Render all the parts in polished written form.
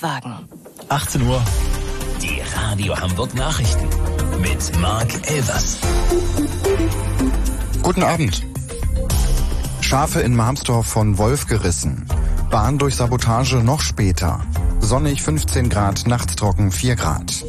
Volkswagen. 18 Uhr. Die Radio Hamburg Nachrichten mit Marc Elvers. Guten Abend. Schafe in Marmsdorf von Wolf gerissen. Bahn durch Sabotage noch später. Sonnig 15 Grad, nachts trocken 4 Grad.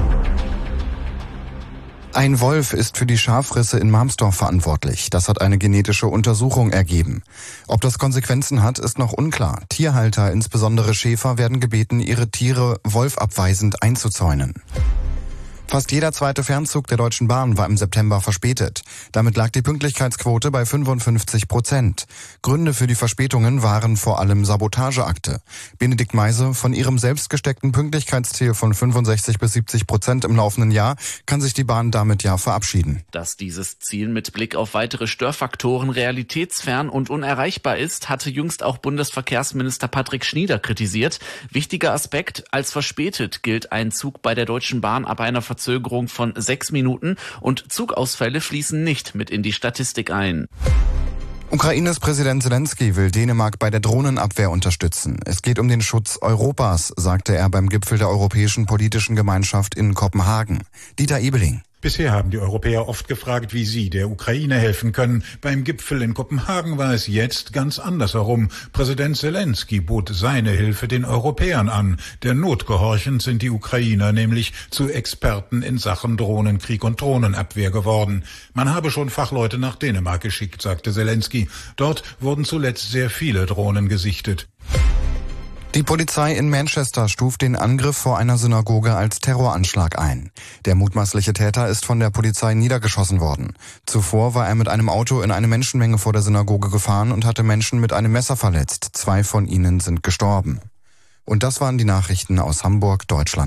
Ein Wolf ist für die Schafrisse in Marmsdorf verantwortlich. Das hat eine genetische Untersuchung ergeben. Ob das Konsequenzen hat, ist noch unklar. Tierhalter, insbesondere Schäfer, werden gebeten, ihre Tiere wolfabweisend einzuzäunen. Fast jeder zweite Fernzug der Deutschen Bahn war im September verspätet. Damit lag die Pünktlichkeitsquote bei 55%. Gründe für die Verspätungen waren vor allem Sabotageakte. Benedikt Meise: Von ihrem selbst gesteckten Pünktlichkeitsziel von 65-70% im laufenden Jahr kann sich die Bahn damit ja verabschieden. Dass dieses Ziel mit Blick auf weitere Störfaktoren realitätsfern und unerreichbar ist, hatte jüngst auch Bundesverkehrsminister Patrick Schnieder kritisiert. Wichtiger Aspekt: als verspätet gilt ein Zug bei der Deutschen Bahn ab einer Verzögerung von 6 Minuten und Zugausfälle fließen nicht mit in die Statistik ein. Ukraines Präsident Zelensky will Dänemark bei der Drohnenabwehr unterstützen. Es geht um den Schutz Europas, sagte er beim Gipfel der Europäischen Politischen Gemeinschaft in Kopenhagen. Dieter Ebeling. Bisher haben die Europäer oft gefragt, wie sie der Ukraine helfen können. Beim Gipfel in Kopenhagen war es jetzt ganz andersherum. Präsident Zelensky bot seine Hilfe den Europäern an. Der Not gehorchend sind die Ukrainer nämlich zu Experten in Sachen Drohnenkrieg und Drohnenabwehr geworden. Man habe schon Fachleute nach Dänemark geschickt, sagte Zelensky. Dort wurden zuletzt sehr viele Drohnen gesichtet. Die Polizei in Manchester stuft den Angriff vor einer Synagoge als Terroranschlag ein. Der mutmaßliche Täter ist von der Polizei niedergeschossen worden. Zuvor war er mit einem Auto in eine Menschenmenge vor der Synagoge gefahren und hatte Menschen mit einem Messer verletzt. 2 von ihnen sind gestorben. Und das waren die Nachrichten aus Hamburg, Deutschland.